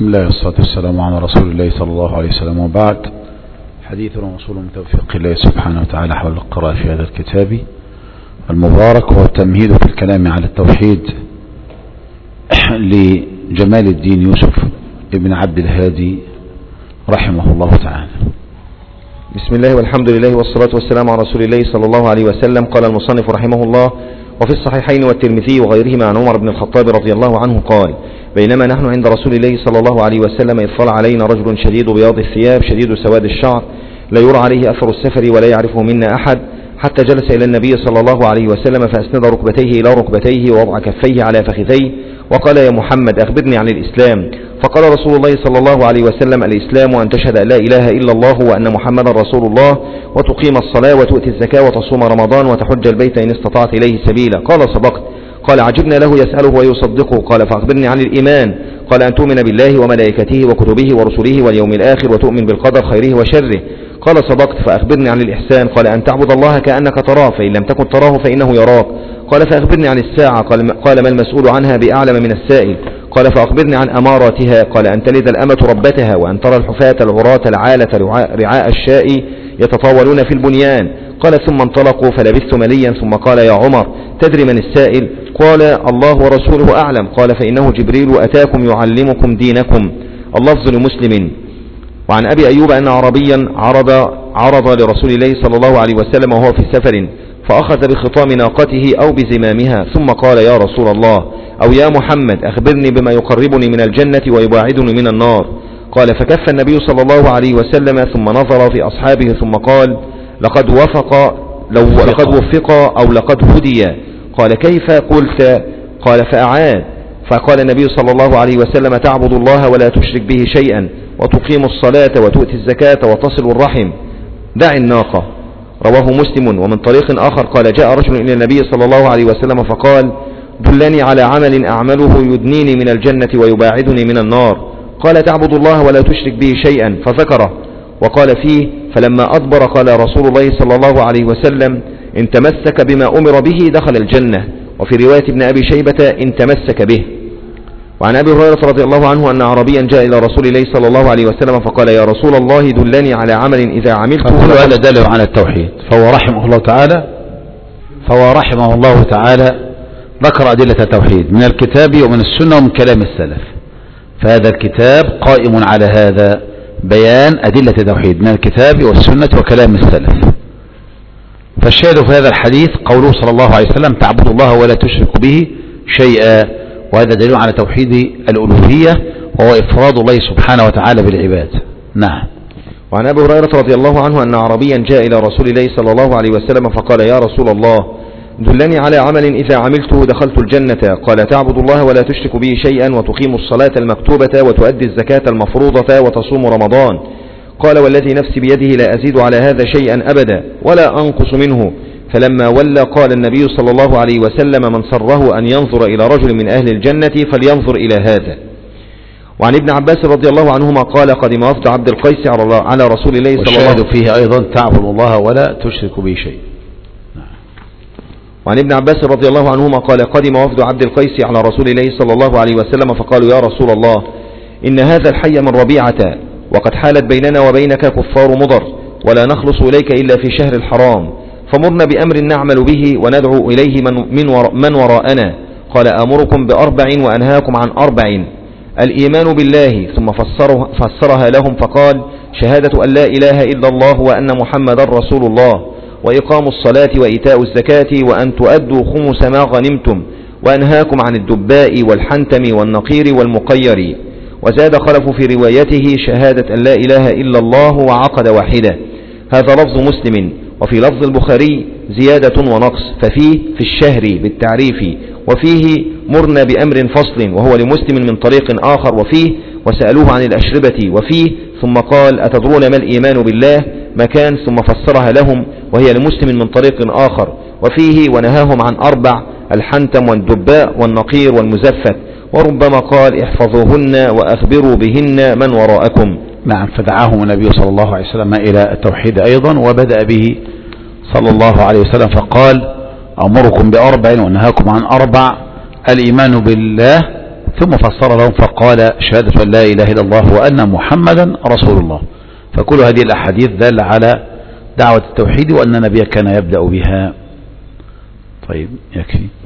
بسم الله والصلاة والسلام على رسول الله صلى الله عليه وسلم، وبعد. حديثنا موصول من توفيق الله سبحانه وتعالى حول القراءة في هذا الكتاب المبارك، وهو التمهيد في الكلام على التوحيد لجمال الدين يوسف ابن عبد الهادي رحمه الله تعالى. بسم الله والحمد لله والصلاة والسلام على رسول الله صلى الله عليه وسلم. قال المصنف رحمه الله: وفي الصحيحين والترمذي وغيرهما عن عمر بن الخطاب رضي الله عنه قال: بينما نحن عند رسول الله صلى الله عليه وسلم إذ طلع علينا رجل شديد بياض الثياب شديد سواد الشعر لا يرى عليه أثر السفر ولا يعرفه منا أحد، حتى جلس إلى النبي صلى الله عليه وسلم فأسند ركبتيه إلى ركبتيه ووضع كفيه على فخذيه وقال: يا محمد أخبرني عن الإسلام. فقال رسول الله صلى الله عليه وسلم: الإسلام أن تشهد أن لا إله إلا الله وأن محمدا رسول الله، وتقيم الصلاة وتؤتي الزكاة وتصوم رمضان وتحج البيت إن استطعت إليه سبيلا. قال: صدقت. قال: عجبنا له يسأله ويصدقه. قال: فأخبرني عن الإيمان. قال: أن تؤمن بالله وملائكته وكتبه ورسله واليوم الآخر وتؤمن بالقدر خيره وشره. قال: صدقت. فأخبرني عن الإحسان. قال: أن تعبد الله كأنك تراه فإن لم تكن تراه فإنه يراك. قال: فأخبرني عن الساعة. قال: ما المسؤول عنها بأعلم من السائل. قال: فأخبرني عن أماراتها. قال: أن تلد الأمة ربتها وأن ترى الحفاة العراة العالة رعاء الشاء يتطاولون في البنيان. قال: ثم انطلقوا فلبثت مليا ثم قال: يا عمر تدري من السائل؟ قال: الله ورسوله أعلم. قال: فإنه جبريل أتاكم يعلمكم دينكم. اللفظ لمسلم. وعن أبي أيوب أن عربيا عرض لرسول الله صلى الله عليه وسلم وهو في سفر، فأخذ بخطام ناقته أو بزمامها ثم قال: يا رسول الله أو يا محمد أخبرني بما يقربني من الجنة ويباعدني من النار. قال: فكف النبي صلى الله عليه وسلم ثم نظر في أصحابه ثم قال: لقد وفق أو لقد هدي. قال: كيف قلت؟ قال: فأعاد. فقال النبي صلى الله عليه وسلم: تعبد الله ولا تشرك به شيئا وتقيم الصلاة وتؤتي الزكاة وتصل الرحم. دع الناقة. رواه مسلم. ومن طريق آخر قال: جاء رجل إلى النبي صلى الله عليه وسلم فقال: دلني على عمل أعمله يدنيني من الجنة ويباعدني من النار. قال: تعبد الله ولا تشرك به شيئا، فذكره وقال فيه: فلما أدبر قال رسول الله صلى الله عليه وسلم: إن تمسك بما أمر به دخل الجنة. وفي رواية ابن أبي شيبة: إن تمسك به. وعن أبي هريرة رضي الله عنه أن عربيا جاء إلى رسول الله صلى الله عليه وسلم فقال: يا رسول الله دلني على عمل إذا عملته. هذا دل على التوحيد. فهو رحمه الله تعالى ذكر أدلة التوحيد من الكتاب ومن السنة ومن كلام السلف. فهذا الكتاب قائم على هذا، بيان أدلة التوحيد من الكتاب والسنة وكلام السلف. فالشاهد في هذا الحديث قوله صلى الله عليه وسلم: تعبد الله ولا تشرك به شيئا، وهذا دليل على توحيد الألوهية وهو إفراد الله سبحانه وتعالى بالعباد. نعم. وعن أبي هريرة رضي الله عنه أن عربيا جاء إلى رسول الله صلى الله عليه وسلم فقال: يا رسول الله دلني على عمل إذا عملته دخلت الجنة. قال: تعبد الله ولا تشرك به شيئا وتقيم الصلاة المكتوبة وتؤدي الزكاة المفروضة وتصوم رمضان. قال: والذي نفسي بيده لا أزيد على هذا شيئا أبدا ولا أنقص منه. فلما ولى قال النبي صلى الله عليه وسلم: من سره أن ينظر إلى رجل من أهل الجنة فلينظر إلى هذا. وعن ابن عباس رضي الله عنهما قال: قدم وفد عبد القيس على رسول الله صلى الله عليه وسلم. فيه أيضا: تعبد الله ولا تشرك به شيء. وعن ابن عباس رضي الله عنهما قال: قدم وفد عبد القيس على رسول الله صلى الله عليه وسلم فقالوا: يا رسول الله إن هذا الحي من ربيعة وقد حالت بيننا وبينك كفار مضر ولا نخلص إليك إلا في شهر الحرام، فمرنا بأمر نعمل به وندعو إليه من وراءنا. قال: أمركم بأربع وأنهاكم عن أربع: الإيمان بالله. ثم فسرها لهم فقال: شهادة أن لا إله إلا الله وأن محمدا رسول الله، وإقام الصلاة وإيتاء الزكاة وأن تؤدوا خمس ما غنمتم، وأنهاكم عن الدباء والحنتم والنقير والمقير. وزاد خلف في روايته: شهادة أن لا إله إلا الله وعقد واحدة. هذا لفظ مسلم. وفي لفظ البخاري زيادة ونقص، ففيه في الشهر بالتعريف، وفيه مرنا بأمر فصل، وهو لمسلم من طريق آخر، وفيه وسألوه عن الأشربة، وفيه ثم قال: أتدرون ما الإيمان بالله؟ مكان ثم فسرها لهم، وهي لمسلم من طريق آخر، وفيه ونهاهم عن أربع: الحنتم والدباء والنقير والمزفت. وربما قال: احفظوهن وأخبروا بهن من وراءكم. نعم. فدعاهم النبي صلى الله عليه وسلم إلى التوحيد أيضا، وبدأ به صلى الله عليه وسلم فقال: أمركم بأربع وأنهاكم عن أربع: الإيمان بالله ثم فسر لهم فقال شهادة أن لا إله إلا الله وأن محمدا رسول الله. فكل هذه الأحاديث دل على دعوة التوحيد وأن النبي كان يبدأ بها. طيب يكفي.